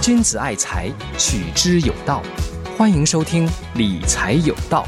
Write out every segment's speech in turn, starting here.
君子爱财，取之有道。欢迎收听理财有道。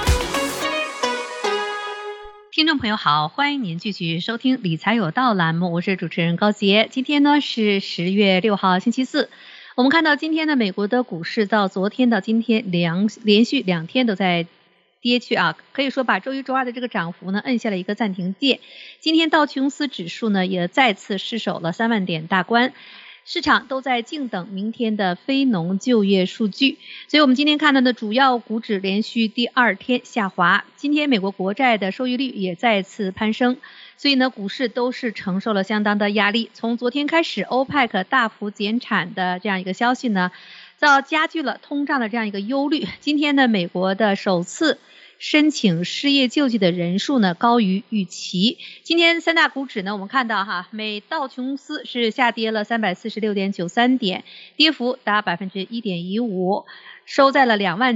听众朋友好，欢迎您继续收听理财有道栏目，我是主持人高杰。今天呢是10月6号星期四，我们看到今天的美国的股市到昨天到今天连续2天都在跌去啊，可以说把周一周二的这个涨幅呢摁下了一个暂停键。今天道琼斯指数呢也再次失守了3万点大关，市场都在静等明天的非农就业数据，所以我们今天看到的主要股指连续第2天下滑。今天美国国债的收益率也再次攀升，所以呢股市都是承受了相当的压力。从昨天开始 OPEC 大幅减产的这样一个消息呢，加剧了通胀的这样一个忧虑。今天呢美国的首次申请失业救济的人数呢高于预期。今天三大股指呢我们看到美道琼斯是下跌了 346.93 点，跌幅达 1.15%， 收在了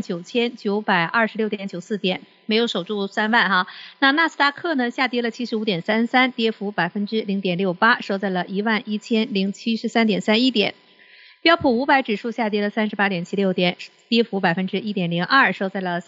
29,926.94 点，没有守住3万那纳斯达克呢下跌了 75.33， 跌幅 0.68%， 收在了 11,073.31 点。标普500指数下跌了 38.76 点，跌幅 1.02%， 收在了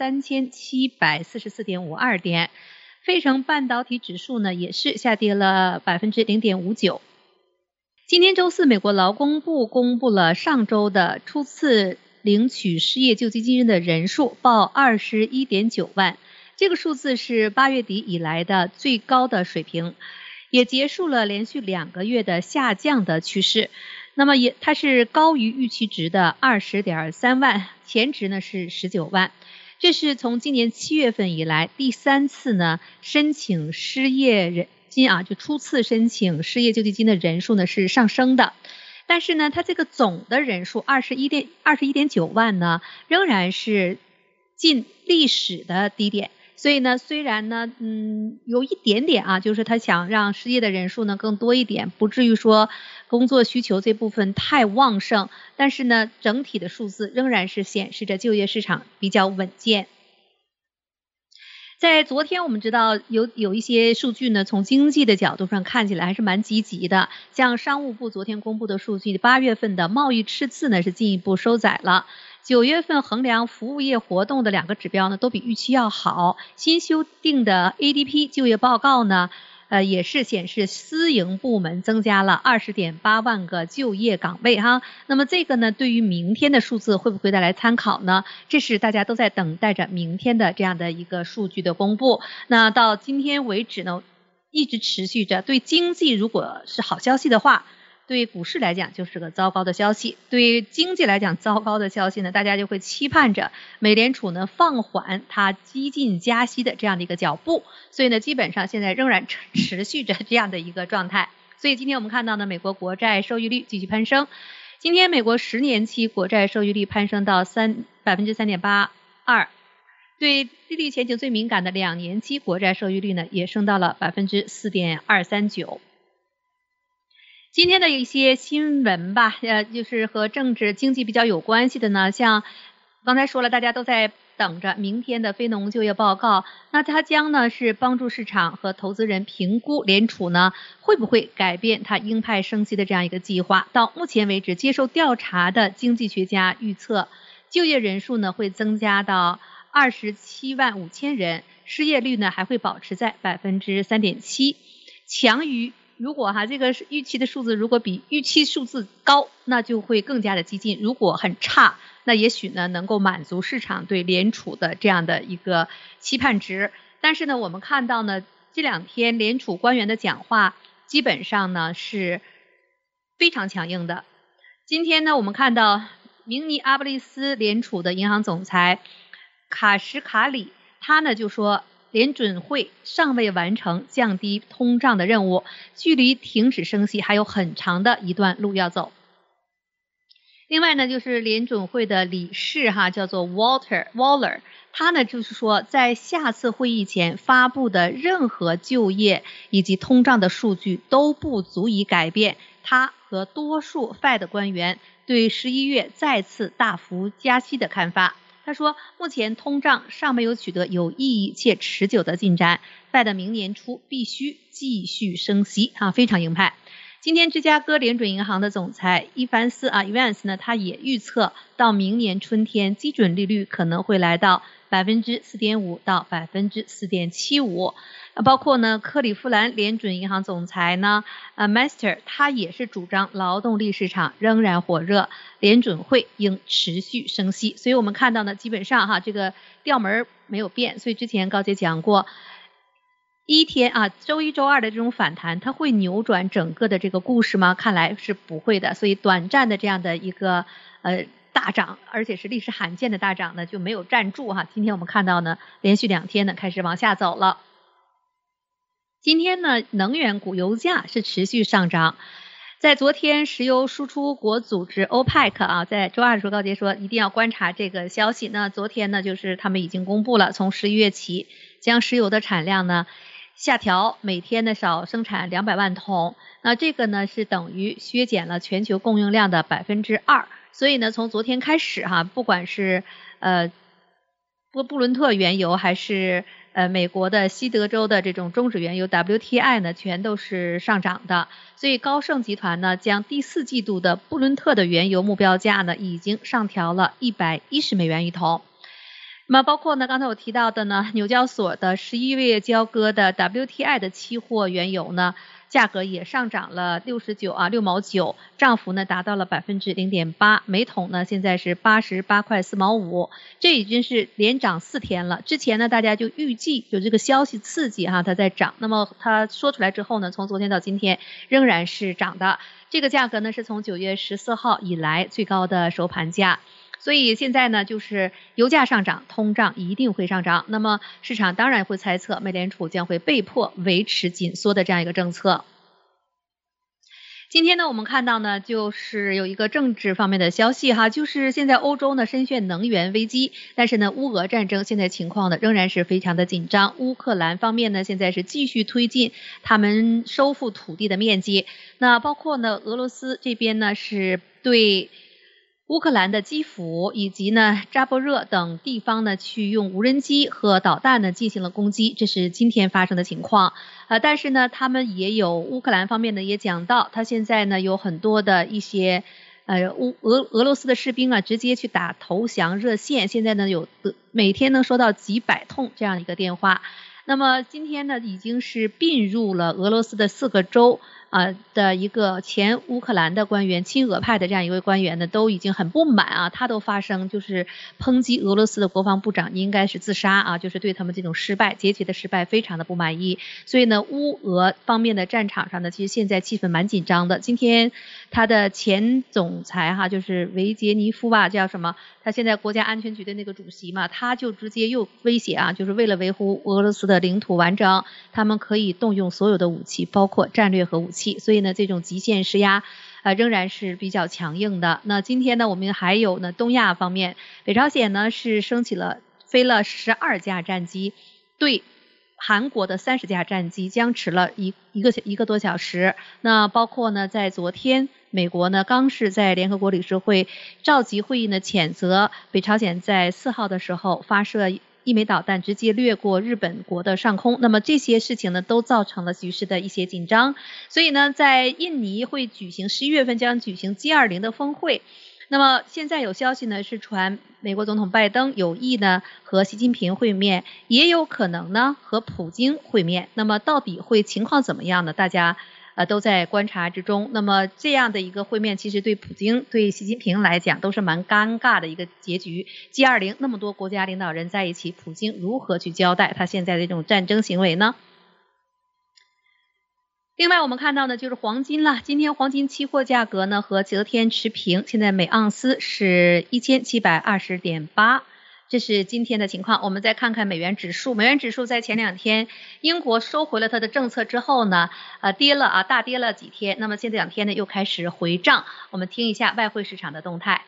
3,744.52 点。费城半导体指数呢也是下跌了 0.59%。今天周四，美国劳工部公布了上周的初次领取失业救济金的人数，报 21.9 万，这个数字是8月底以来的最高的水平，也结束了连续2个月的下降的趋势。那么它是高于预期值的 20.3 万，前值呢是19万。这是从今年7月份以来第3次呢申请失业人金就初次申请失业救济金的人数呢是上升的。但是呢它这个总的人数 21.9 万呢仍然是近历史的低点。所以呢虽然呢有一点点就是他想让失业的人数呢更多一点，不至于说工作需求这部分太旺盛，但是呢整体的数字仍然是显示着就业市场比较稳健。在昨天我们知道有一些数据呢从经济的角度上看起来还是蛮积极的，像商务部昨天公布的数据，8月份的贸易赤字呢是进一步收窄了，9月份衡量服务业活动的2个指标呢都比预期要好，新修订的 ADP 就业报告呢也是显示私营部门增加了 20.8 万个就业岗位那么这个呢对于明天的数字会不会带来参考呢？这是大家都在等待着明天的这样的一个数据的公布。那到今天为止呢一直持续着，对经济如果是好消息的话，对股市来讲就是个糟糕的消息。对经济来讲糟糕的消息呢，大家就会期盼着美联储呢放缓它激进加息的这样的一个脚步，所以呢基本上现在仍然持续着这样的一个状态。所以今天我们看到呢美国国债收益率继续攀升，今天美国10年期国债收益率攀升到 3.82%， 对利率前景最敏感的2年期国债收益率呢也升到了 4.239%。今天的一些新闻吧，就是和政治经济比较有关系的呢，像刚才说了，大家都在等着明天的非农就业报告，那它将呢是帮助市场和投资人评估联储呢会不会改变它鹰派升息的这样一个计划。到目前为止，接受调查的经济学家预测，就业人数呢会增加到27万5千人，失业率呢还会保持在 3.7%， 强于如果这个预期的数字如果比预期数字高，那就会更加的激进，如果很差，那也许呢能够满足市场对联储的这样的一个期盼值。但是呢我们看到呢这2天联储官员的讲话基本上呢是非常强硬的。今天呢我们看到明尼阿波利斯联储的银行总裁卡什卡里，他呢就说联准会尚未完成降低通胀的任务，距离停止升息还有很长的一段路要走。另外呢就是联准会的理事叫做 Waller， 他呢就是说在下次会议前发布的任何就业以及通胀的数据都不足以改变他和多数 Fed 官员对11月再次大幅加息的看法。他说目前通胀尚没有取得有意义且持久的进展，Fed明年初必须继续升息非常鹰派。 今天芝加哥联准银行的总裁伊凡斯Evans 呢，他也预测到明年春天基准利率可能会来到 4.5% 到 4.75%。包括呢克利夫兰联准银行总裁呢Mester 他也是主张劳动力市场仍然火热，联准会应持续升息。所以我们看到呢，基本上这个调门没有变。所以之前高姐讲过，周一周二的这种反弹，它会扭转整个的这个故事吗？看来是不会的。所以短暂的这样的一个大涨，而且是历史罕见的大涨呢，就没有站住今天我们看到呢，连续2天呢开始往下走了。今天呢，能源股油价是持续上涨。在昨天石油输出国组织 OPEC 在周二的时候，高杰说一定要观察这个消息。那昨天呢，就是他们已经公布了，从11月起将石油的产量呢下调，每天呢少生产200万桶。那这个呢是等于削减了全球供应量的 2%。所以呢，从昨天开始不管是布伦特原油还是美国的西德州的这种中质原油 WTI 呢，全都是上涨的。所以高盛集团呢，将第4季度的布伦特的原油目标价呢，已经上调了110美元一桶。那么包括呢，刚才我提到的呢，纽交所的11月交割的 WTI 的期货原油呢，价格也上涨了6毛9，涨幅呢达到了 0.8%， 每桶呢现在是88块4毛5，这已经是连涨4天了。之前呢大家就预计有这个消息刺激它在涨，那么它说出来之后呢，从昨天到今天仍然是涨的。这个价格呢是从9月14号以来最高的收盘价。所以现在呢，就是油价上涨，通胀一定会上涨。那么市场当然会猜测，美联储将会被迫维持紧缩的这样一个政策。今天呢，我们看到呢，就是有一个政治方面的消息就是现在欧洲呢深陷能源危机，但是呢，乌俄战争现在情况呢仍然是非常的紧张。乌克兰方面呢，现在是继续推进他们收复土地的面积。那包括呢，俄罗斯这边呢是对乌克兰的基辅以及呢扎波热等地方呢，去用无人机和导弹呢进行了攻击，这是今天发生的情况。但是呢，他们也有乌克兰方面呢也讲到，他现在呢有很多的一些俄罗斯的士兵直接去打投降热线，现在呢每天能收到几百通这样一个电话。那么今天呢，已经是并入了俄罗斯的4个州的一个前乌克兰的官员，亲俄派的这样一位官员呢，都已经很不满他都发声，就是抨击俄罗斯的国防部长应该是自杀就是对他们这种结局的失败非常的不满意。所以呢，乌俄方面的战场上呢，其实现在气氛蛮紧张的。今天他的前总裁就是维杰尼夫叫什么？他现在国家安全局的那个主席嘛，他就直接又威胁就是为了维护俄罗斯的领土完整，他们可以动用所有的武器，包括战略核武器。所以呢，这种极限施压仍然是比较强硬的。那今天呢，我们还有呢东亚方面，北朝鲜呢是飞了12架战机，对韩国的30架战机僵持了一个多小时。那包括呢，在昨天美国呢刚是在联合国理事会召集会议呢，谴责北朝鲜在4号的时候发射1枚导弹直接掠过日本国的上空。那么这些事情呢，都造成了局势的一些紧张。所以呢，在印尼会举行11月份将举行 G20 的峰会。那么现在有消息呢，是传美国总统拜登有意呢和习近平会面，也有可能呢和普京会面。那么到底会情况怎么样呢？大家都在观察之中。那么这样的一个会面，其实对普京对习近平来讲都是蛮尴尬的一个结局。G20 那么多国家领导人在一起，普京如何去交代他现在的这种战争行为呢？另外我们看到呢，就是黄金了。今天黄金期货价格呢和昨天持平，现在每盎司是1720.8，这是今天的情况。我们再看看美元指数，美元指数在前2天英国收回了它的政策之后呢，大跌了几天，那么现在2天呢又开始回涨。我们听一下外汇市场的动态。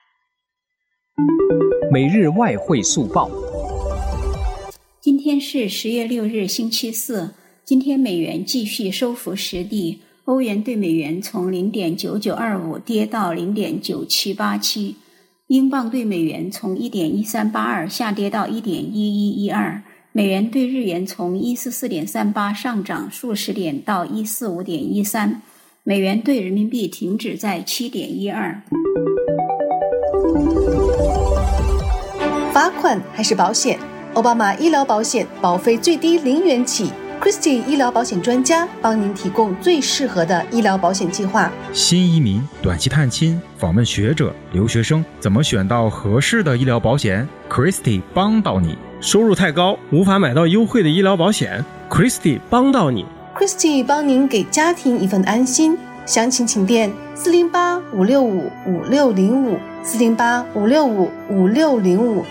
每日外汇速报。 今天是10月6日星期四，今天美元继续收复失地，欧元对美元从 0.9925 跌到 0.9787， 英镑对美元从 1.1382 下跌到 1.1112， 美元对日元从 144.38 上涨数十点到 145.13， 美元兑人民币停止在 7.12。 罚款还是保险？奥巴马医疗保险保费最低0元起。Christie 医疗保险专家帮您提供最适合的医疗保险计划。 新移民、短期探亲、访问学者、留学生，怎么选到合适的医疗保险？ Christie 帮到你。 收入太高，无法买到优惠的医疗保险， Christie 帮到你。 Christie 帮您给家庭一份安心。详情请电408-565-5605 408-565-5605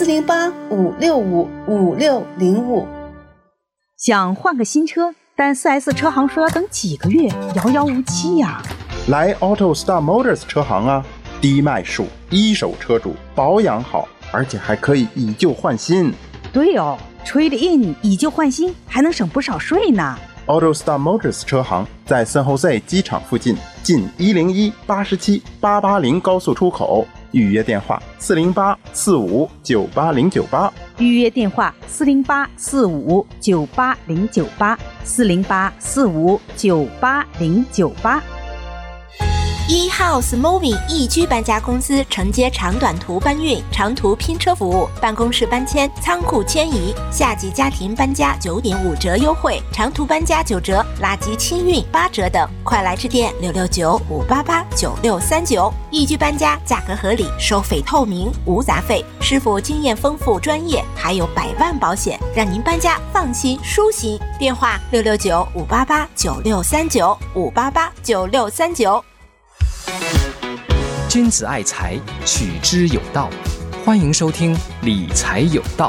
408-565-5605。 想换个新车，但 4S 车行说要等几个月，遥遥无期呀。 来 AutoStar Motors 车行啊，低卖数，一手车主，保养好，而且还可以以旧换新。 对哦， Trade in 以旧换新，还能省不少税呢。 AutoStar Motors 车行在 San Jose 机场附近，近101-87-880高速出口。预约电话408-45-98098， 预约电话408-45-98098 408-45-98098。 eHouse Moving 易居搬家公司承接长短途搬运、长途拼车服务、办公室搬迁、仓库迁移、夏季家庭搬家9.5折优惠，长途搬家9折，垃圾清运8折等。快来致电669-588-9639。易居搬家价格合理，收费透明，无杂费，师傅经验丰富专业，还有100万保险，让您搬家放心舒心。电话669-588-9639 588-9639。 君子爱财，取之有道。欢迎收听理财有道。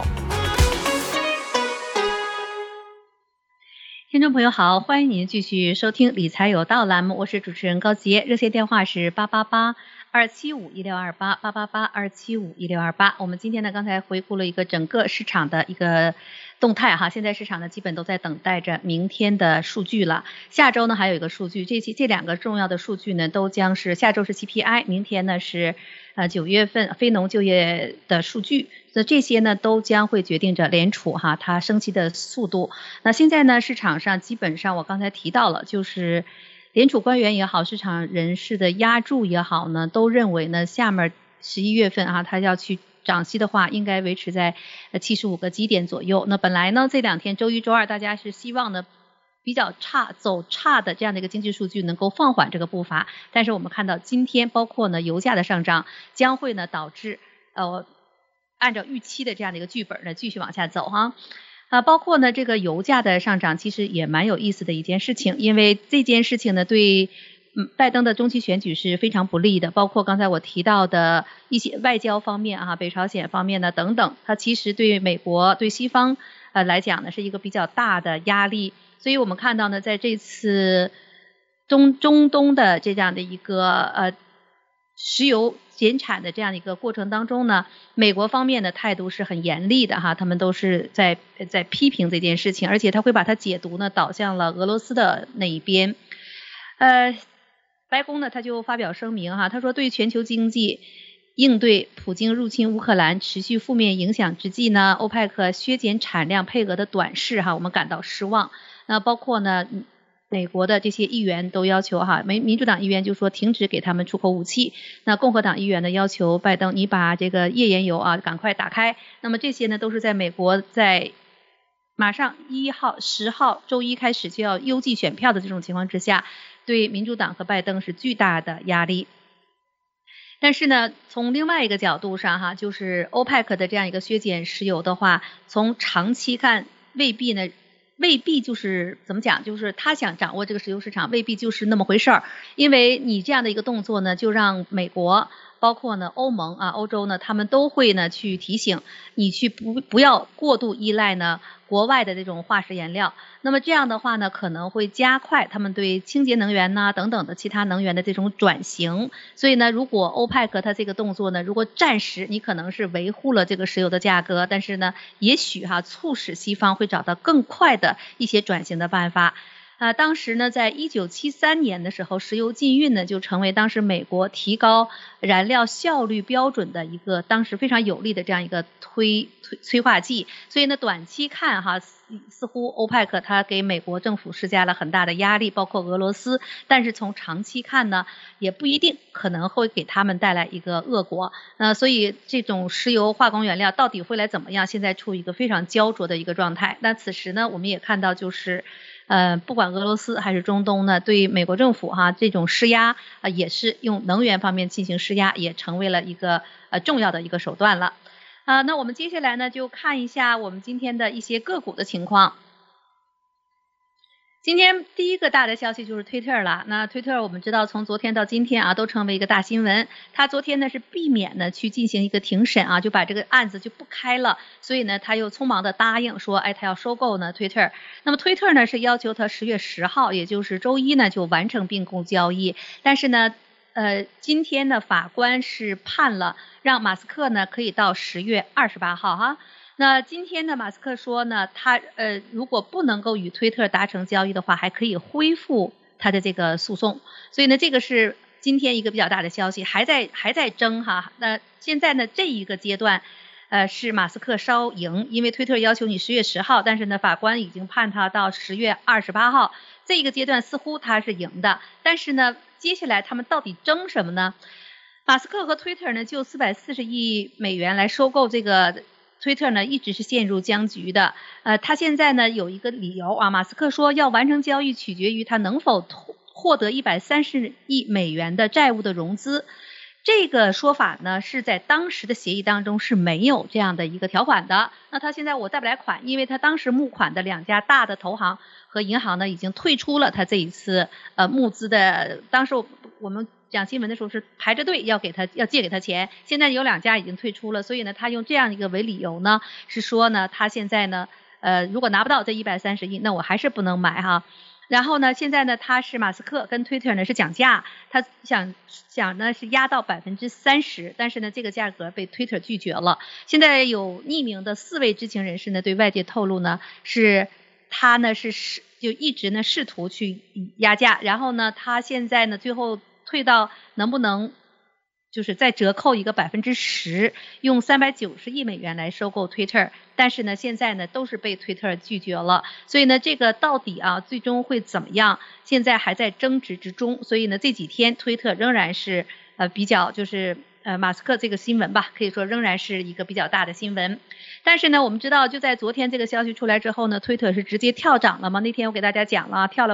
听众朋友好，欢迎您继续收听理财有道栏目，我是主持人高杰，热线电话是888-275-1628 888-275-1628。我们今天呢，刚才回顾了一个整个市场的一个动态哈，现在市场呢基本都在等待着明天的数据了。下周呢还有一个数据，这两个重要的数据呢都将是下周是 CPI， 明天呢是9月份非农就业的数据。那这些呢都将会决定着联储哈它升息的速度。那现在呢市场上基本上我刚才提到了，就是联储官员也好，市场人士的押注也好呢，都认为呢下面11月份啊它要去涨息的话，应该维持在75个基点左右。那本来呢这两天周一周二大家是希望呢比较走差的这样的一个经济数据能够放缓这个步伐，但是我们看到今天包括呢油价的上涨将会呢导致按照预期的这样的一个剧本呢继续往下走哈。包括呢这个油价的上涨其实也蛮有意思的一件事情，因为这件事情呢对拜登的中期选举是非常不利的，包括刚才我提到的一些外交方面啊，北朝鲜方面呢等等，它其实对美国对西方来讲呢是一个比较大的压力。所以我们看到呢在这次中东的这样的一个石油减产的这样一个过程当中呢，美国方面的态度是很严厉的哈，他们都是在批评这件事情，而且他会把它解读呢导向了俄罗斯的那一边。白宫呢他就发表声明哈，他说对全球经济应对普京入侵乌克兰持续负面影响之际呢，欧佩克削减产量配额的短视哈，我们感到失望。那包括呢美国的这些议员都要求哈，民主党议员就说停止给他们出口武器，那共和党议员呢要求拜登你把这个页岩油啊赶快打开。那么这些呢都是在美国在马上1号10号周一开始就要邮寄选票的这种情况之下，对民主党和拜登是巨大的压力。但是呢从另外一个角度上哈，就是欧佩克的这样一个削减石油的话，从长期看未必就是怎么讲，就是他想掌握这个石油市场未必就是那么回事儿，因为你这样的一个动作呢就让美国包括呢欧盟啊欧洲呢他们都会呢去提醒你去不要过度依赖呢国外的这种化石燃料。那么这样的话呢可能会加快他们对清洁能源呐等等的其他能源的这种转型。所以呢如果欧佩克它这个动作呢，如果暂时你可能是维护了这个石油的价格，但是呢也许促使西方会找到更快的一些转型的办法。 当时呢，在1973年的时候，石油禁运呢就成为当时美国提高燃料效率标准的一个当时非常有力的这样一个催化剂。所以呢，短期看哈，似乎欧佩克它给美国政府施加了很大的压力，包括俄罗斯。但是从长期看呢，也不一定可能会给他们带来一个恶果。所以这种石油化工原料到底会来怎么样，现在处于一个非常焦灼的一个状态。那此时呢，我们也看到就是不管俄罗斯还是中东呢，对美国政府这种施压也是用能源方面进行施压，也成为了一个重要的一个手段了。那我们接下来呢就看一下我们今天的一些个股的情况。今天第一个大的消息就是推特了。那推特我们知道从昨天到今天都成为一个大新闻。他昨天呢是避免呢去进行一个庭审就把这个案子就不开了，所以呢他又匆忙的答应说他要收购呢推特。那么推特呢是要求他10月10号，也就是周一呢就完成并购交易。但是呢今天的法官是判了让马斯克呢可以到10月28号那今天呢，马斯克说呢，他如果不能够与推特达成交易的话，还可以恢复他的这个诉讼。所以呢，这个是今天一个比较大的消息，还在争那现在呢，这一个阶段是马斯克稍赢，因为推特要求你10月10号，但是呢，法官已经判他到10月28号。这一个阶段似乎他是赢的，但是呢，接下来他们到底争什么呢？马斯克和推特呢，就440亿美元来收购这个。推特呢一直是陷入僵局的，他现在呢有一个理由马斯克说要完成交易取决于他能否获得130亿美元的债务的融资。这个说法呢是在当时的协议当中是没有这样的一个条款的。那他现在我贷不来款，因为他当时募款的2家大的投行和银行呢已经退出了他这一次募资的，当时我们讲新闻的时候是排着队要借给他钱，现在有2家已经退出了，所以呢他用这样一个为理由呢，是说呢他现在呢如果拿不到这130亿，那我还是不能买然后呢现在呢他是马斯克跟推特呢是讲价，他想呢是压到30%，但是呢这个价格被推特拒绝了。现在有匿名的4位知情人士呢对外界透露呢，是他呢就一直呢试图去压价，然后呢他现在呢最后退到能不能就是再折扣一个10%，用390亿美元来收购推特，但是呢现在呢都是被推特拒绝了。所以呢这个到底最终会怎么样，现在还在争执之中。所以呢这几天推特仍然是比较就是马斯克这个新闻吧，可以说仍然是一个比较大的新闻。但是呢我们知道就在昨天这个消息出来之后呢，推特是直接跳涨了嘛，那天我给大家讲了跳了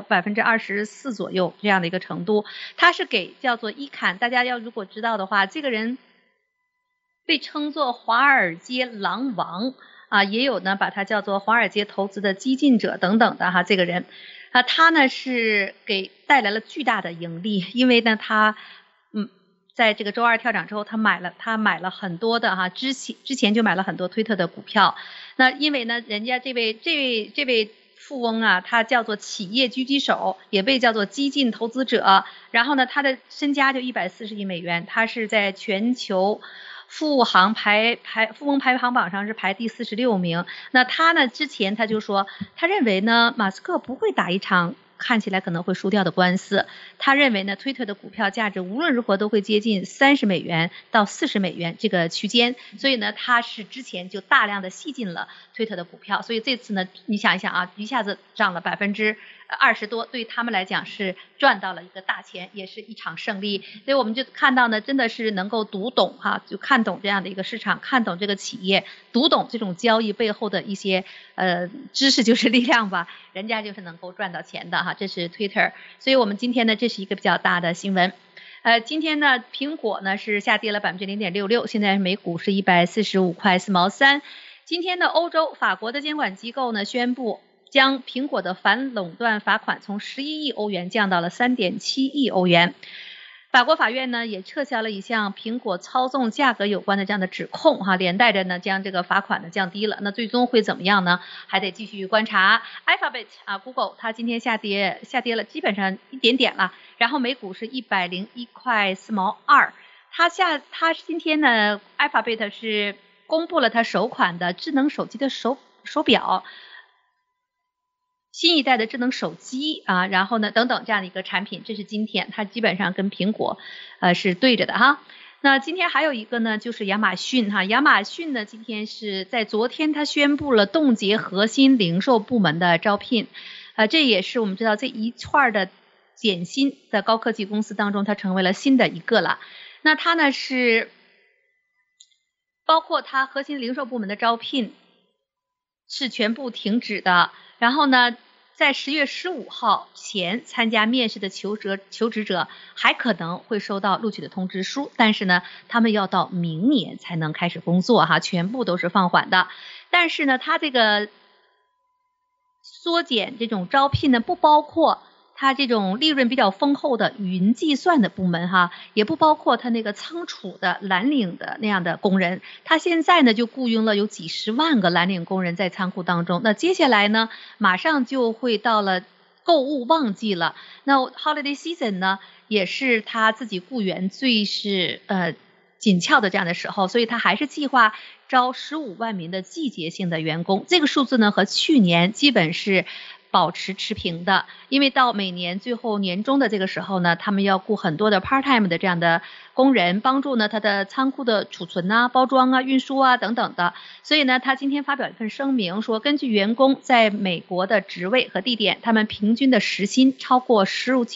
24%左右这样的一个程度。他是给叫做伊坎，大家要如果知道的话，这个人被称作华尔街狼王也有呢把他叫做华尔街投资的激进者等等的这个人他呢是给带来了巨大的盈利，因为呢他在这个周二跳涨之后，他买了很多的之前就买了很多推特的股票。那因为呢，人家这位富翁他叫做企业狙击手，也被叫做激进投资者。然后呢，他的身家就140亿美元，他是在全球富翁排行榜上是排第46名。那他呢之前他就说，他认为呢马斯克不会打一场看起来可能会输掉的官司。他认为呢推特的股票价值无论如何都会接近30美元到40美元这个区间，所以呢他是之前就大量的吸进了推特的股票。所以这次呢你想一想一下子涨了20%多，对他们来讲是赚到了一个大钱，也是一场胜利。所以我们就看到呢真的是能够读懂就看懂这样的一个市场，看懂这个企业，读懂这种交易背后的一些知识就是力量吧，人家就是能够赚到钱的这是 Twitter。 所以我们今天呢这是一个比较大的新闻。今天呢苹果呢是下跌了 0.66%， 现在每股是145块4毛3。今天的欧洲法国的监管机构呢宣布将苹果的反垄断罚款从11亿欧元降到了3.7亿欧元。法国法院呢也撤销了一项苹果操纵价格有关的这样的指控连带着呢将这个罚款呢降低了。那最终会怎么样呢？还得继续观察。Alphabet Google 它今天下跌了基本上一点点了，然后每股是101块4毛2。它今天呢 Alphabet 是公布了它首款的智能手机的手表。 新一代的智能手机啊，然后呢等等这样的一个产品，这是今天它基本上跟苹果是对着的哈。那今天还有一个呢，就是亚马逊哈，亚马逊呢今天是在昨天它宣布了冻结核心零售部门的招聘，这也是我们知道这一串的减薪的高科技公司当中，它成为了新的一个了。那它呢是包括它核心零售部门的招聘是全部停止的，然后呢在10月15号前参加面试的求职者还可能会收到录取的通知书，但是呢他们要到明年才能开始工作哈，全部都是放缓的。但是呢它这个缩减这种招聘呢不包括它这种利润比较丰厚的云计算的部门哈，也不包括它那个仓储的蓝领的那样的工人。它现在呢就雇佣了有几十万个蓝领工人在仓库当中。那接下来呢马上就会到了购物旺季了，那 holiday season 呢也是他自己雇员最是紧俏的这样的时候，所以他还是计划招15万名的季节性的员工。这个数字呢和去年基本是保持持平的，因为到每年最后年终的这个时候呢，他们要雇很多的 part time 的这样的工人，帮助呢他的仓库的储存啊、包装啊、运输啊等等的。所以呢他今天发表一份声明说，根据员工在美国的职位和地点，他们平均的时薪超过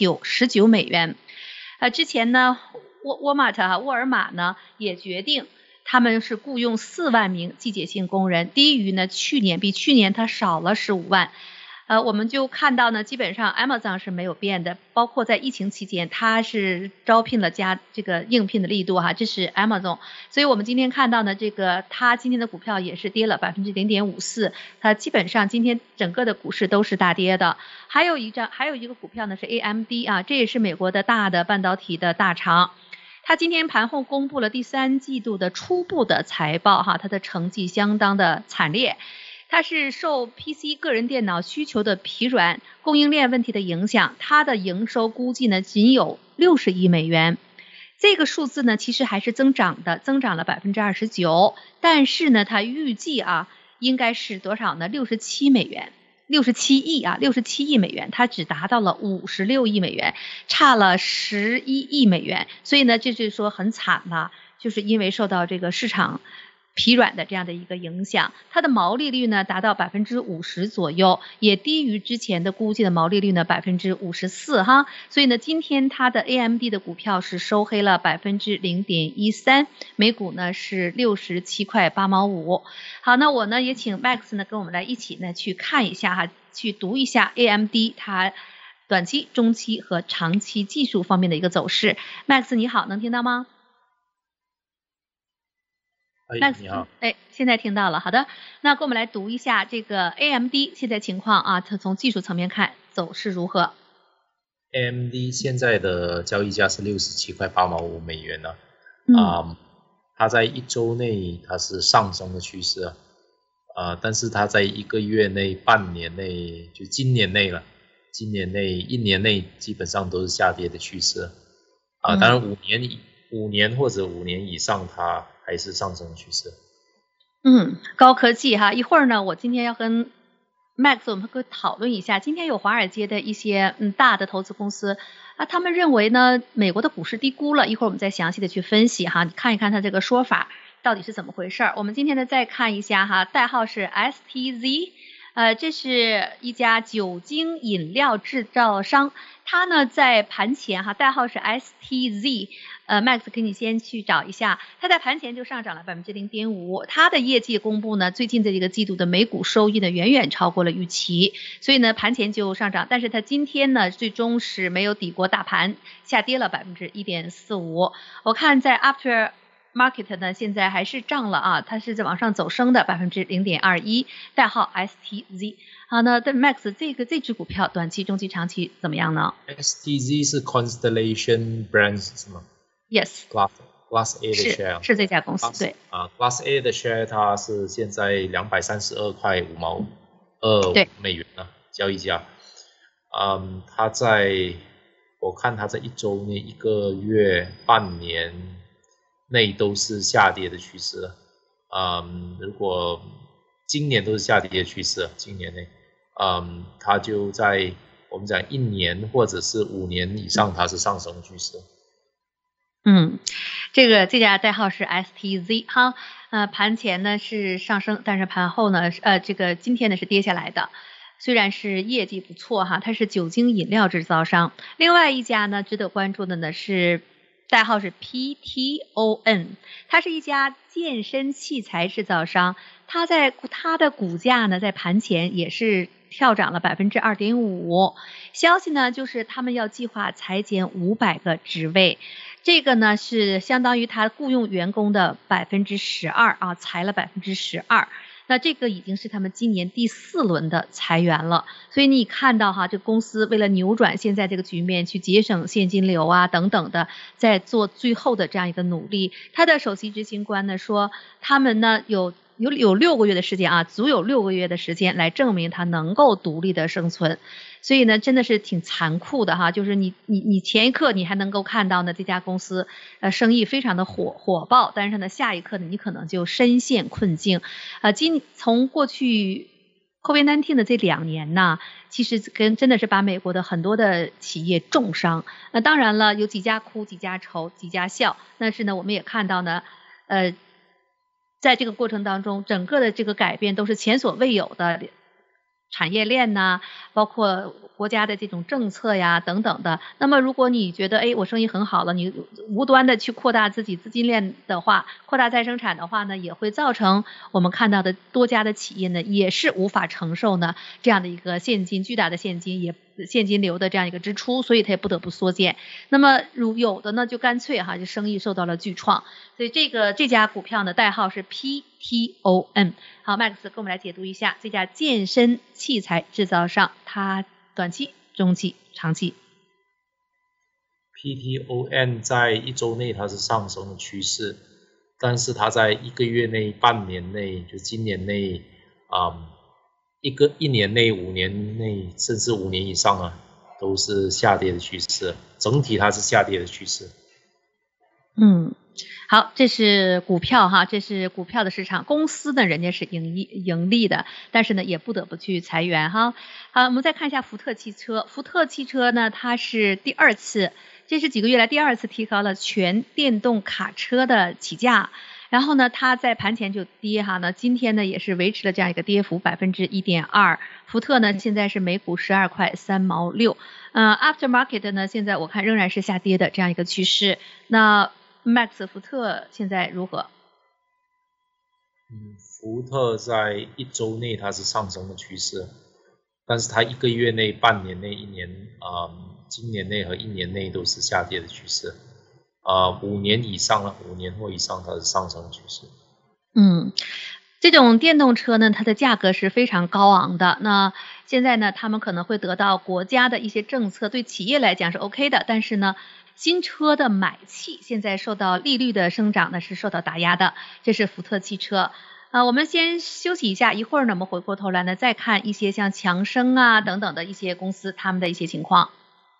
19美元。之前呢沃尔玛呢也决定他们是雇佣4万名季节性工人，低于呢比去年它少了15万。我们就看到呢，基本上 Amazon 是没有变的，包括在疫情期间，它是招聘了加这个应聘的力度哈，这是 Amazon。所以我们今天看到呢，这个它今天的股票也是跌了 0.54%， 它基本上今天整个的股市都是大跌的。还有一个股票呢是 AMD 啊，这也是美国的大的半导体的大厂。它今天盘后公布了第3季度的初步的财报哈，它的成绩相当的惨烈。它是受 PC 个人电脑需求的疲软、供应链问题的影响，它的营收估计呢仅有60亿美元。这个数字呢其实还是增长了 29%， 但是呢它预计应该是多少呢？67亿美元，它只达到了56亿美元，差了11亿美元。所以呢这就是说很惨了，就是因为受到这个市场疲软的这样的一个影响，它的毛利率呢达到 50% 左右，也低于之前的估计的毛利率呢 54% 哈。所以呢今天它的 AMD 的股票是收黑了 0.13%， 每股呢是67块8毛5。好，那我呢也请 Max 呢跟我们来一起呢去看一下哈，去读一下 AMD 它短期、中期和长期技术方面的一个走势。Max 你好，能听到吗？Max， 你好，现在听到了，好的，那跟我们来读一下这个 AMD 现在情况啊，它从技术层面看走势如何 ？AMD 现在的交易价是67块8毛5美元呢，它在1周内它是上升的趋势但是它在1个月内、半年内，就今年内1年内基本上都是下跌的趋势当然5年或者5年以上它还是上升趋势。 高科技哈，一会儿呢我今天要跟 Max 我们会讨论一下，今天有华尔街的一些大的投资公司他们认为呢美国的股市低估了，一会儿我们再详细的去分析哈，你看一看它这个说法到底是怎么回事。我们今天呢再看一下哈，代号是 STZ， 这是一家酒精饮料制造商，它呢在盘前哈，代号是 STZ。Max 给你先去找一下，它在盘前就上涨了 0.5%， 它的业绩公布呢，最近这一个季度的每股收益呢远远超过了预期，所以呢盘前就上涨，但是它今天呢最终是没有抵过大盘，下跌了 1.45%。我看在 After Market 呢现在还是涨了它是在往上走升的 0.21%， 代号 STZ。好，那对 Max 这只股票短期、中期、长期怎么样呢？ STZ 是 Constellation Brands 是吗 ？Yes， Class A 的 share 是这家公司对 Class A 的 share 它是现在232块5毛2美元交易价。我看它在1周内、1个月、半年内都是下跌的趋势如果今年都是下跌的趋势今年内它就在我们讲1年或者是5年以上，它是上升趋势。 这家代号是 STZ 哈，盘前呢是上升，但是盘后呢，今天呢是跌下来的。虽然是业绩不错哈，它是酒精饮料制造商。另外一家呢值得关注的呢是代号是 PTON， 它是一家健身器材制造商。它的股价呢在盘前也是跳涨了 2.5%。消息呢就是他们要计划裁减500个职位，这个呢是相当于他雇佣员工的 12% 啊，裁了 12%。那这个已经是他们今年第4轮的裁员了，所以你看到哈，这公司为了扭转现在这个局面，去节省现金流啊等等的，在做最后的这样一个努力。他的首席执行官呢说，他们呢有6个月的时间啊，足有6个月的时间来证明他能够独立的生存。所以呢，真的是挺残酷的哈，就是你前一刻你还能够看到呢这家公司生意非常的火爆，但是呢下一刻呢你可能就深陷困境。从过去 COVID-19 的这2年呢，其实真的是把美国的很多的企业重伤。那当然了，有几家哭几家愁几家笑，但是呢我们也看到呢在这个过程当中，整个的这个改变都是前所未有的。产业链呐，包括国家的这种政策呀等等的。那么如果你觉得我生意很好了，你无端的去扩大自己资金链的话，扩大再生产的话呢，也会造成我们看到的多家的企业呢也是无法承受呢这样的一个巨大的现金流的这样一个支出，所以它也不得不缩减。那么有的呢就干脆就生意受到了巨创。所以这家股票呢代号是 PTON。好 ，Max 跟我们来解读一下这家健身器材制造商，它短期、中期、长期。 PTON 在1周内它是上升的趋势，但是它在1个月内、半年内，就今年内1年内、5年内，甚至5年以上啊，都是下跌的趋势。整体它是下跌的趋势。 好，这是股票哈，这是股票的市场。公司呢，人家是盈利的，但是呢，也不得不去裁员哈。好，我们再看一下福特汽车。福特汽车呢，它是第2次，这是几个月来第2次提高了全电动卡车的起价。然后呢，它在盘前就跌哈，那今天呢也是维持了这样一个跌幅 1.2%。福特呢现在是每股12块3毛6。Aftermarket 呢现在我看仍然是下跌的这样一个趋势。那Max 福特现在如何？ 福特在1周内它是上升的趋势，但是它1个月内、半年内、1年今年内和1年内都是下跌的趋势。5年以上了，5年或以上它是上升的趋势。 这种电动车呢，它的价格是非常高昂的。那现在呢，他们可能会得到国家的一些政策，对企业来讲是 OK 的，但是呢，新车的买气现在受到利率的生长呢是受到打压的。这是福特汽车。我们先休息一下，一会儿呢我们回过头来呢再看一些像强生啊等等的一些公司他们的一些情况。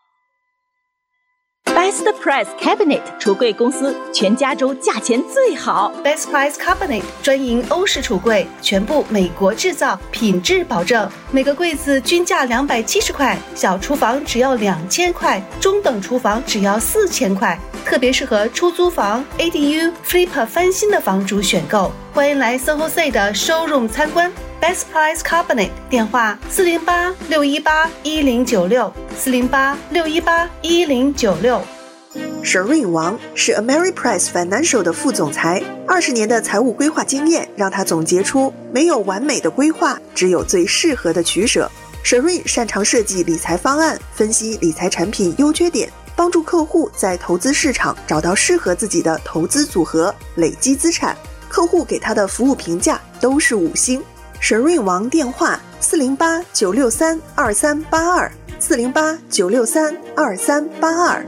Best Price Cabinet 橱柜公司，全加州价钱最好。 Best Price Cabinet 专营欧式橱柜，全部美国制造，品质保证。每个柜子均价270块，小厨房只要2000块，中等厨房只要4000块，特别适合出租房、ADU、Flipper 翻新的房主选购。欢迎来 San Jose 的 showroom 参观。Best Price Cabinet 电话408-618-1096 408-618-1096。 沈瑞王是 Ameriprise Financial 的副总裁，20年的财务规划经验让他总结出没有完美的规划，只有最适合的取舍。沈瑞擅长设计理财方案，分析理财产品优缺点，帮助客户在投资市场找到适合自己的投资组合，累积资产。客户给他的服务评价都是5星。沈瑞王电话408-963-2382 408-963-2382。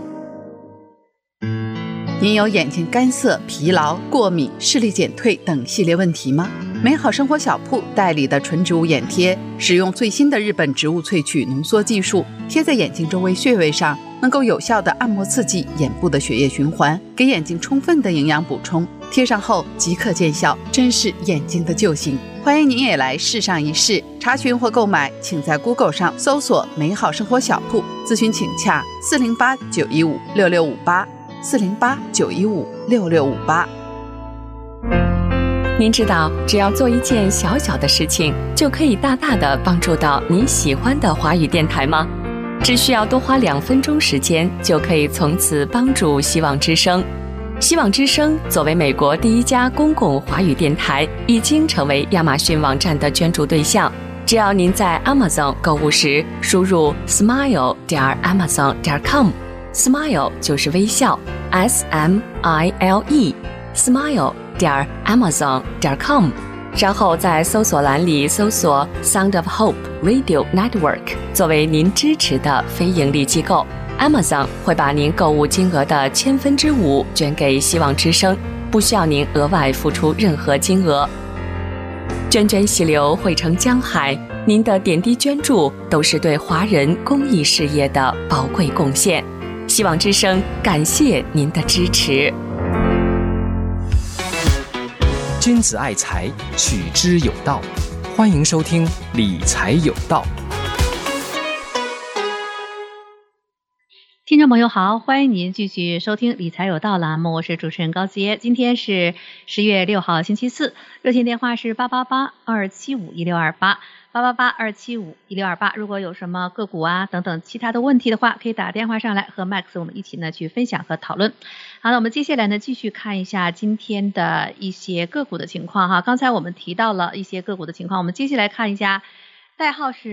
您有眼睛干涩、疲劳、过敏、视力减退等系列问题吗？美好生活小铺代理的纯植物眼贴，使用最新的日本植物萃取浓缩技术，贴在眼睛周围穴位上，能够有效的按摩刺激眼部的血液循环，给眼睛充分的营养补充。贴上后即刻见效，真是眼睛的救星。 欢迎您也来试上一试。查询或购买，请在 Google 上搜索“美好生活小铺”，咨询请洽408-915-6658，408-915-6658。 您知道，只要做一件小小的事情，就可以大大的帮助到您喜欢的华语电台吗？只需要多花2分钟时间，就可以从此帮助希望之声。希望之声作为美国第一家公共华语电台，已经成为亚马逊网站的捐助对象。只要您在 Amazon 购物时输入 smile.amazon.com，smile 就是微笑 SMILE smile.amazon.com， 然后在搜索栏里搜索 Sound of Hope Radio Network 作为您支持的非盈利机构。Amazon 会把您购物金额的5%捐给希望之声，不需要您额外付出任何金额。涓涓细流汇成江海，您的点滴捐助都是对华人公益事业的宝贵贡献。希望之声感谢您的支持。 君子爱财，取之有道。欢迎收听理财有道。 听众朋友好，欢迎您继续收听理财有道栏目，我是主持人高杰。今天是10月6号星期四，热线电话是888-275-1628，888-275-1628。如果有什么个股啊等等其他的问题的话，可以打电话上来和 Max 我们一起呢去分享和讨论。好，那我们接下来呢继续看一下今天的一些个股的情况哈。刚才我们提到了一些个股的情况，我们接下来看一下，代号是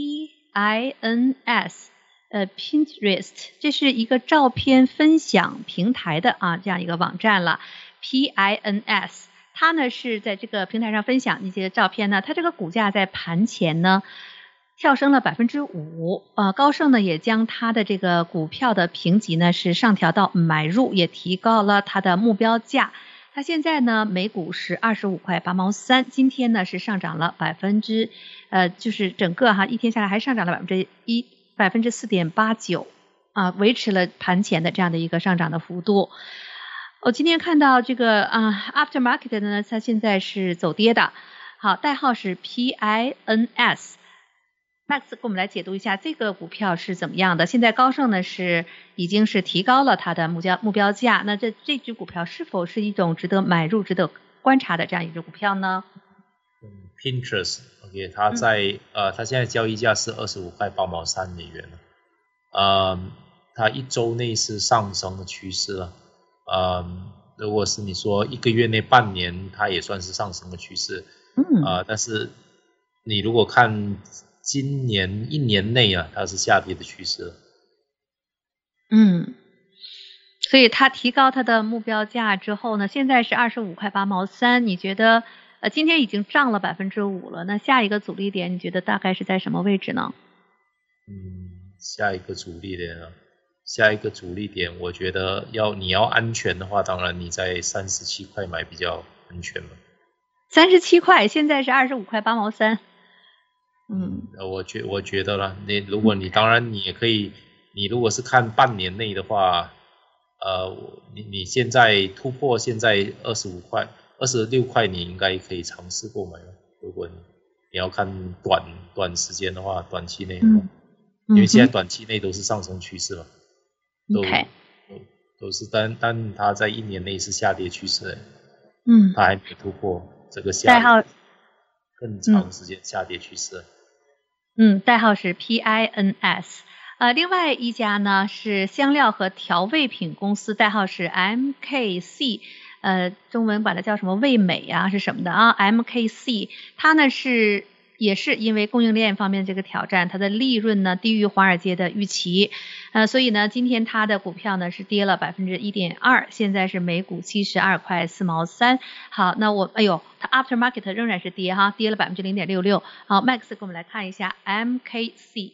PINS。Pinterest 这是一个照片分享平台的这样一个网站了。PINS 它呢是在这个平台上分享一些照片呢，它这个股价在盘前呢跳升了 5%，高盛呢也将它的这个股票的评级呢是上调到买入，也提高了它的目标价。它现在呢每股是25块8毛3，今天呢是上涨了就是整个一天下来还上涨了4.89%，维持了盘前的这样的一个上涨的幅度。我今天看到这个Aftermarket 呢，它现在是走跌的。好，代号是 PINS。Max 给我们来解读一下这个股票是怎么样的。现在高盛呢已经是提高了它的目标价，那这只股票是否是一种值得买入、值得观察的这样一只股票呢 ？Pinterest它它现在交易价是25块8毛3美元它一周内是上升的趋势了。如果是你说1个月内、半年，它也算是上升的趋势。但是你如果看今年1年内它是下跌的趋势了。 所以它提高它的目标价之后呢，现在是25块8毛3，你觉得？今天已经涨了 5% 了，那下一个阻力点你觉得大概是在什么位置呢？ 下一个阻力点我觉得你要安全的话，当然你在37块买比较安全嘛。 37块，现在是25块8毛3。 我觉得啦，如果当然你也可以，你如果是看半年内的话，你现在突破现在26块，你应该可以尝试购买了。如果你要看短时间的话，短期内的话，因为现在短期内都是上升趋势嘛，都是，但它在1年内是下跌趋势，它还没突破这个更长时间下跌趋势。 代号是 PINS。另外一家呢是香料和调味品公司，代号是 MKC。中文管它叫什么味美是什么的MKC， 它呢也是因为供应链方面这个挑战，它的利润呢低于华尔街的预期，所以呢今天它的股票呢是跌了 1.2%， 现在是每股72块4毛3。好，那它 Aftermarket 仍然是跌了 0.66%。好， Max 给我们来看一下 MKC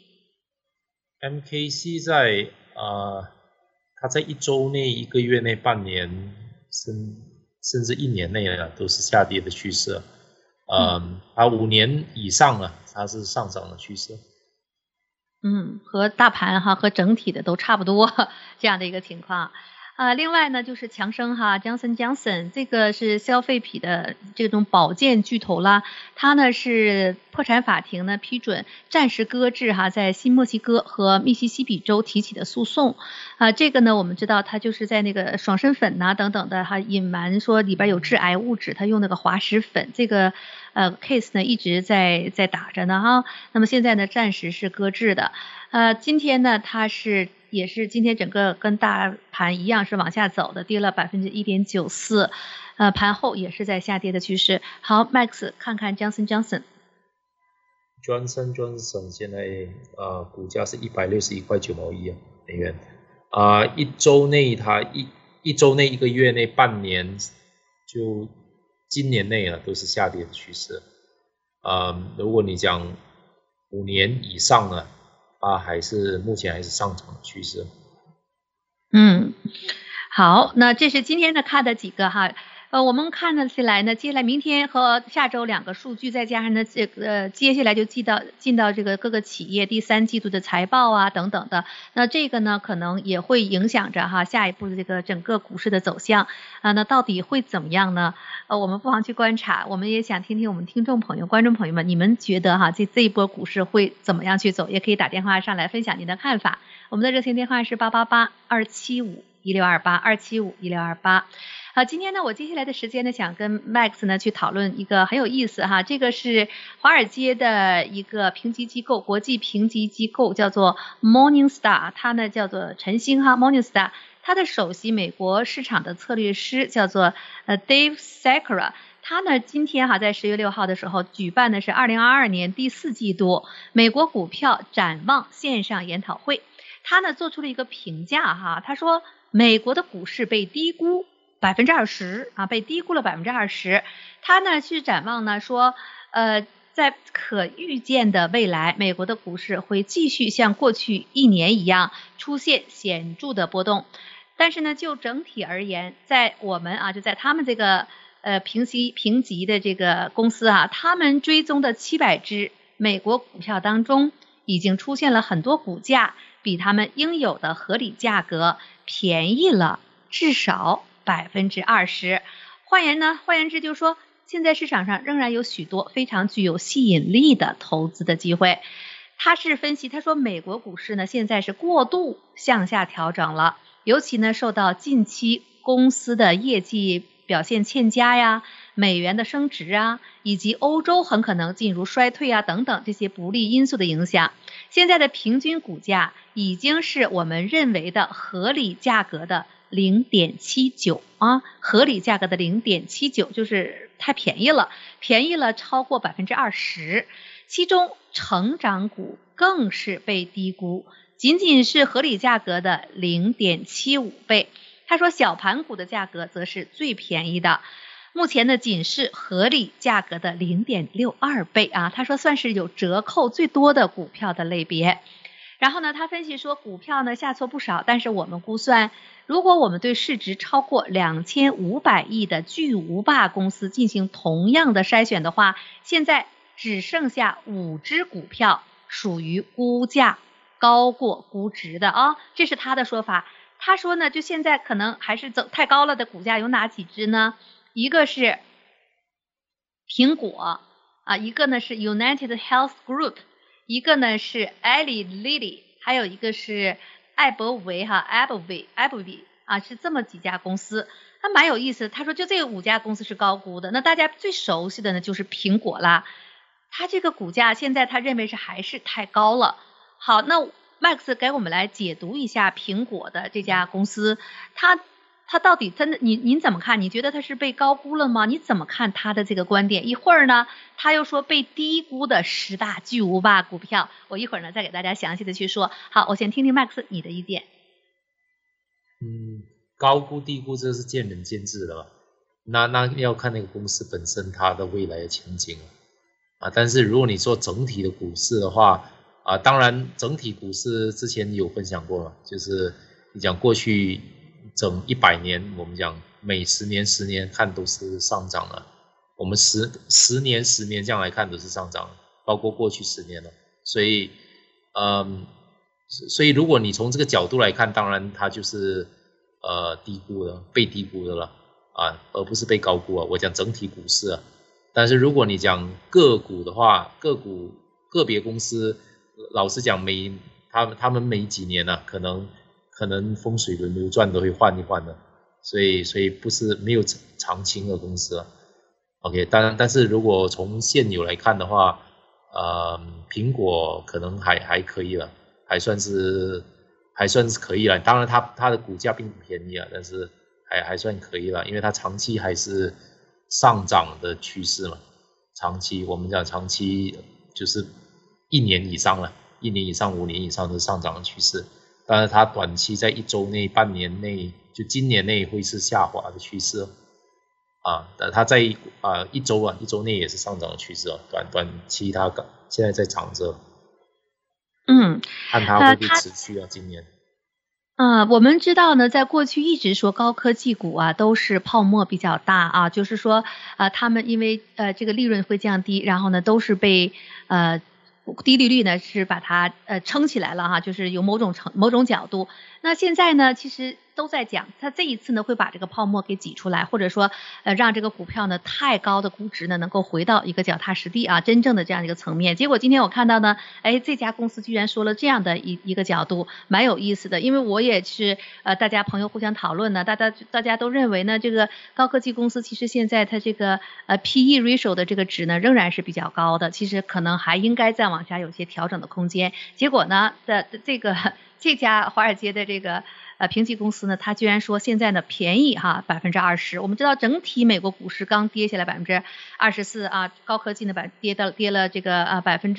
它在1周内、1个月内、半年甚至1年内都是下跌的趋势。它5年以上它是上涨的趋势。和大盘和整体的都差不多这样的一个情况。 另外呢就是强生哈 Johnson Johnson 这个是消费品的这种保健巨头啦，它呢是破产法庭呢批准暂时搁置哈在新墨西哥和密西西比州提起的诉讼。这个呢我们知道它就是在那个爽身粉呐等等的哈隐瞒说里边有致癌物质，它用那个滑石粉，这个case 呢一直在打着呢哈。那么现在呢暂时是搁置的。今天呢它也是今天整个跟大盘一样是往下走的，跌了 1.94%， 盘后也是在下跌的趋势。好 Max 看看 Johnson Johnson 现在股价是161.9块美元一周内它一周内一个月内半年就今年内都是下跌的趋势。如果你讲5年以上呢目前还是上涨的趋势。 好，那这是今天的看的几个哈。我们看得起来呢，接下来明天和下周2个数据，再加上呢接下来就进到这个各个企业第3季度的财报啊等等的，那这个呢可能也会影响着哈下一步的这个整个股市的走向那到底会怎么样呢？我们不妨去观察，我们也想听听我们听众朋友观众朋友们，你们觉得哈这一波股市会怎么样去走，也可以打电话上来分享您的看法。我们的热线电话是888-275-1628，275-1628。好，今天呢我接下来的时间呢想跟 Max 呢去讨论一个很有意思哈，这个是华尔街的一个评级机构，国际评级机构叫做 Morningstar， 它呢叫做晨星哈 Morningstar， 它的首席美国市场的策略师叫做Dave Sekera， 他呢今天哈在10月6号的时候举办的是2022年第4季度美国股票展望线上研讨会，他呢做出了一个评价哈，他说美国的股市被低估20%被低估了20%。他呢去展望呢说在可预见的未来，美国的股市会继续像过去1年一样出现显著的波动，但是呢就整体而言，在我们就在他们这个评级的这个公司他们追踪的700只美国股票当中，已经出现了很多股价比他们应有的合理价格便宜了至少20%。换言之就是说，现在市场上仍然有许多非常具有吸引力的投资的机会。他是分析，他说美国股市呢现在是过度向下调整了，尤其呢受到近期公司的业绩表现欠佳呀、美元的升值以及欧洲很可能进入衰退等等这些不利因素的影响。现在的平均股价已经是我们认为的合理价格的0.79合理价格的0.79，就是太便宜了超过20%，其中成长股更是被低估，仅仅是合理价格的0.75倍。他说小盘股的价格则是最便宜的，目前呢仅是合理价格的0.62倍他说算是有折扣最多的股票的类别。然后呢他分析说股票呢下挫不少，但是我们估算，如果我们对市值超过2500亿的巨无霸公司进行同样的筛选的话，现在只剩下5只股票属于估价高过估值的这是他的说法。他说呢就现在可能还是走太高了的股价有哪几只呢？一个是苹果一个呢是 United Health Group， 一个呢是 Eli Lilly， 还有一个是艾伯维Abbvie是这么几家公司。它蛮有意思，他说就这5家公司是高估的，那大家最熟悉的呢就是苹果啦，它这个股价现在他认为是还是太高了。好，那 Max 给我们来解读一下苹果的这家公司，它到底您怎么看？你觉得它是被高估了吗？你怎么看它的这个观点？一会儿呢他又说被低估的10大巨无霸股票，我一会儿呢再给大家详细的去说。好，我先听听 Max 你的意见。 高估低估这是见仁见智的吧，那要看那个公司本身它的未来的前景但是如果你说整体的股市的话当然整体股市之前有分享过了，就是你讲过去整100年，我们讲每10年看都是上涨了，我们十年这样来看都是上涨，包括过去10年了。所以如果你从这个角度来看，当然它就是低估的，被低估的了啊，而不是被高估啊。我讲整体股市啊，但是如果你讲个股的话，个别公司，老实讲他们每几年啊，可能风水轮流转都会换一换的，所以不是没有长青的公司啊。OK， 但是如果从现有来看的话，苹果可能还可以了，还算是可以了。当然它的股价并不便宜啊，但是还算可以了，因为它长期还是上涨的趋势嘛。长期我们讲长期就是1年以上了，1年以上5年以上的上涨的趋势。当然它短期在1周内半年内就今年内会是下滑的趋势啊，但它在1周内也是上涨的趋势啊，短期它现在在涨着，看它会不会持续啊今年。 我们知道呢，在过去一直说高科技股啊都是泡沫比较大啊，就是说他们因为这个利润会降低，然后呢都是被低利率呢是把它撑起来了哈，就是有某种角度。那现在呢其实都在讲，它这一次呢会把这个泡沫给挤出来，或者说让这个股票呢太高的估值呢能够回到一个脚踏实地啊真正的这样一个层面。结果今天我看到呢，这家公司居然说了这样的一个角度，蛮有意思的。因为我也是大家朋友互相讨论呢，大家都认为呢这个高科技公司其实现在它这个PE ratio 的这个值呢仍然是比较高的，其实可能还应该再往下有些调整的空间。结果呢这家华尔街的这个评级公司呢，它居然说现在呢便宜哈20%。我们知道整体美国股市刚跌下来24%啊，高科技呢跌了这个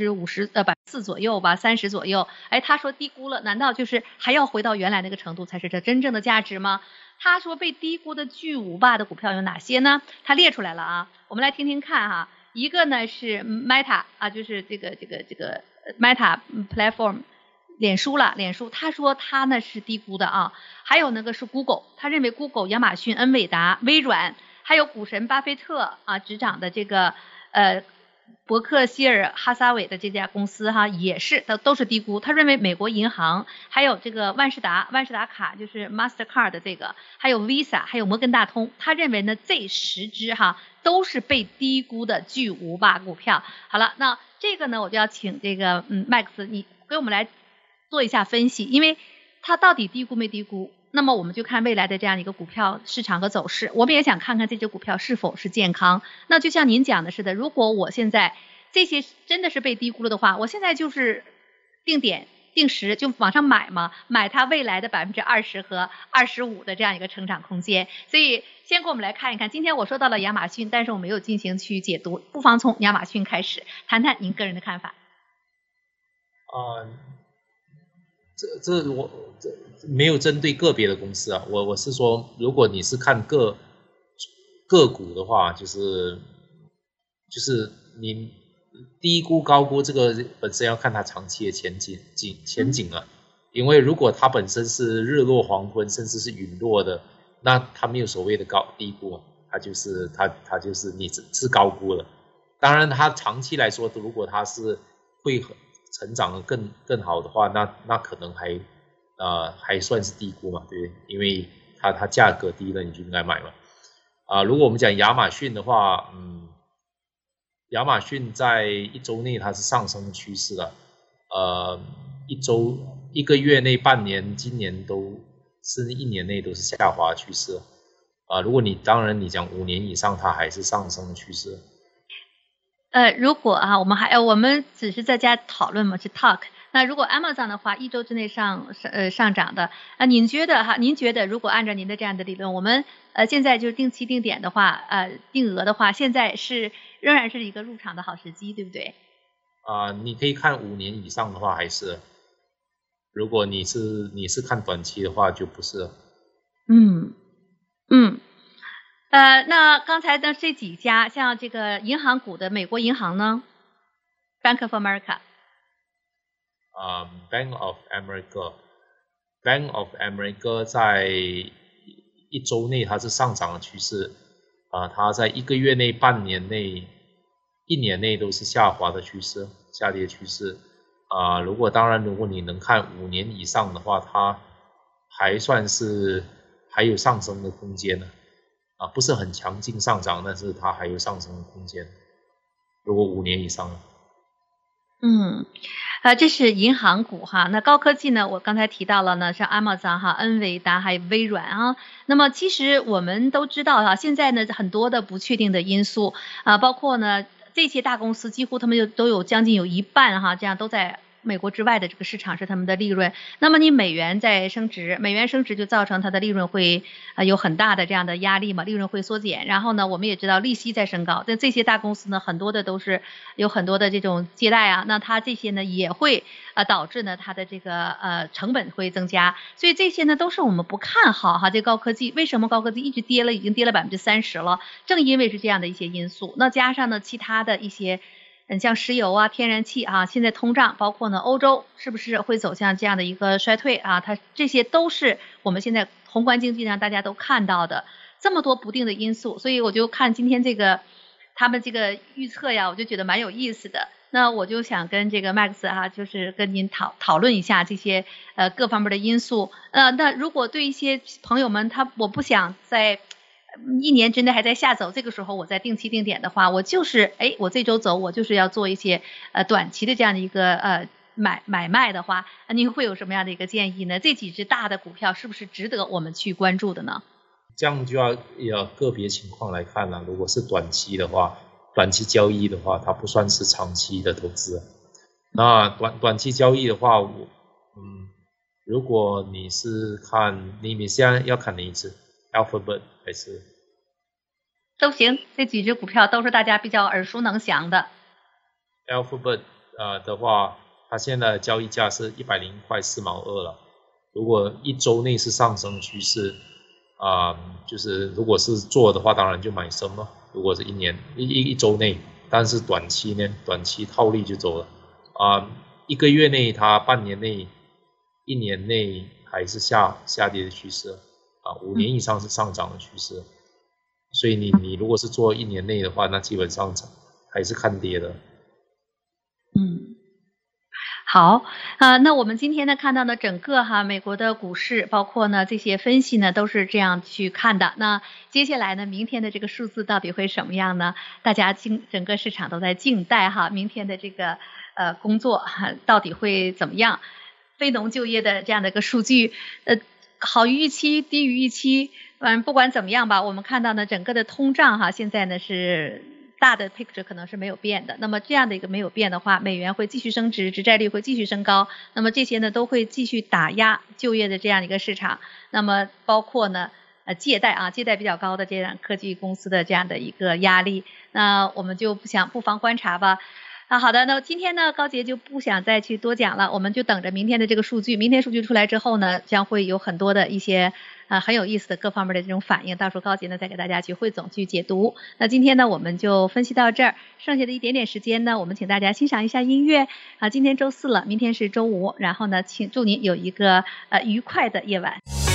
4%左右吧，30%左右。他说低估了，难道就是还要回到原来那个程度才是这真正的价值吗？他说被低估的巨无霸的股票有哪些呢？他列出来了啊，我们来听听看哈。一个呢是 Meta 啊，就是这个 Meta Platform。脸书，他说他呢是低估的啊。还有那个是 Google， 他认为 Google、亚马逊、恩伟达、微软，还有股神巴菲特啊执掌的这个伯克希尔哈撒韦的这家公司哈，也是都是低估。他认为美国银行，还有这个万事达卡就是 Mastercard 的这个，还有 Visa， 还有摩根大通，他认为呢这10只哈都是被低估的巨无霸股票。好了，那这个呢我就要请这个Max你给我们来做一下分析，因为它到底低估没低估，那么我们就看未来的这样一个股票市场和走势。我们也想看看这只股票是否是健康。那就像您讲的似的，如果我现在这些真的是被低估了的话，我现在就是定点定时就往上买嘛，买它未来的20%和25%的这样一个成长空间。所以先给我们来看一看，今天我说到了亚马逊，但是我没有进行去解读，不妨从亚马逊开始谈谈您个人的看法。 我没有针对个别的公司啊，我是说，如果你是看个股的话，就是你低估高估这个本身要看它长期的前景啊，因为如果它本身是日落黄昏甚至是陨落的，那它没有所谓的低估，它就是你是高估了。当然它长期来说，如果它是会成长的更好的话，那可能还算是低估嘛，对不对？因为它价格低了，你就应该买嘛。如果我们讲亚马逊的话，亚马逊在1周内它是上升的趋势了，1个月内、半年、今年都甚至1年内都是下滑趋势如果当然你讲5年以上，它还是上升的趋势。 如果我们只是在家讨论嘛，是 talk。那如果 Amazon 的话，1周之内上涨的，您觉得如果按照您的这样的理论，我们现在就是定期定点的话，定额的话，现在仍然是一个入场的好时机，对不对？ 你可以看5年以上的话还是，如果你是看短期的话就不是。 那刚才的这几家，像这个银行股的美国银行呢 ，Bank of America。Bank of America 在1周内它是上涨的趋势，它在1个月内、半年内、1年内都是下滑的趋势，下跌趋势。如果你能看5年以上的话，它还算是还有上升的空间呢，不是很强劲上涨，但是它还有上升的空间。如果5年以上了。 这是银行股哈。那高科技呢，我刚才提到了呢，像 Amazon 哈、恩维达还有微软啊。那么其实我们都知道哈，现在呢很多的不确定的因素包括呢这些大公司几乎他们都有将近有一半哈，这样都在美国之外的这个市场是他们的利润。那么你美元在升值，美元升值就造成它的利润会有很大的这样的压力嘛，利润会缩减。然后呢，我们也知道利息在升高，但这些大公司呢，很多的都是有很多的这种借贷啊，那它这些呢也会导致呢它的这个成本会增加。所以这些呢都是我们不看好哈这高科技。为什么高科技一直跌了，已经跌了30%了？正因为是这样的一些因素。那加上呢其他的一些像石油啊、天然气啊，现在通胀，包括呢欧洲是不是会走向这样的一个衰退啊？它这些都是我们现在宏观经济上大家都看到的这么多不定的因素。所以我就看今天这个他们这个预测呀，我就觉得蛮有意思的。那我就想跟这个 Max 哈，就是跟您讨论一下这些各方面的因素。那如果对一些朋友们我不想在1年之内还在下走，这个时候我在定期定点的话，我就是我这周走，我就是要做一些短期的这样的一个买卖的话，您会有什么样的一个建议呢？这几只大的股票是不是值得我们去关注的呢？ 这样就要个别情况来看了。如果是短期的话，短期交易的话，它不算是长期的投资。那短期交易的话，如果你是看你现在要看哪一只 Alphabet 还是都行，这几只股票都是大家比较耳熟能详的。 Alphabet 的话，它现在的交易价是104块4毛2了。如果一周内是上升趋势就是如果是做的话，当然就买升了。如果是一周内，但是短期套利就走了。1个月内它半年内1年内还是下跌的趋势5年以上是上涨的趋势。所以你如果是做1年内的话，那基本上还是看跌的。 好那我们今天呢看到呢整个美国的股市，包括呢这些分析呢都是这样去看的。那接下来呢明天的这个数字到底会什么样呢？大家整个市场都在静待明天的这个工作到底会怎么样？非农就业的这样的一个数据好于预期，低于预期，不管怎么样吧，我们看到呢整个的通胀现在呢是大的 picture 可能是没有变的。那么这样的一个没有变的话，美元会继续升值，直债率会继续升高，那么这些呢都会继续打压就业的这样一个市场。那么包括呢借贷比较高的这样科技公司的这样的一个压力，那我们就不妨观察吧。好的，那今天呢高杰就不想再去多讲了，我们就等着明天的这个数据。明天数据出来之后呢，将会有很多的一些很有意思的各方面的这种反应，到时候高杰呢再给大家去汇总去解读。那今天呢我们就分析到这儿，剩下的一点点时间呢，我们请大家欣赏一下音乐今天周4了，明天是周5，然后呢祝您有一个愉快的夜晚。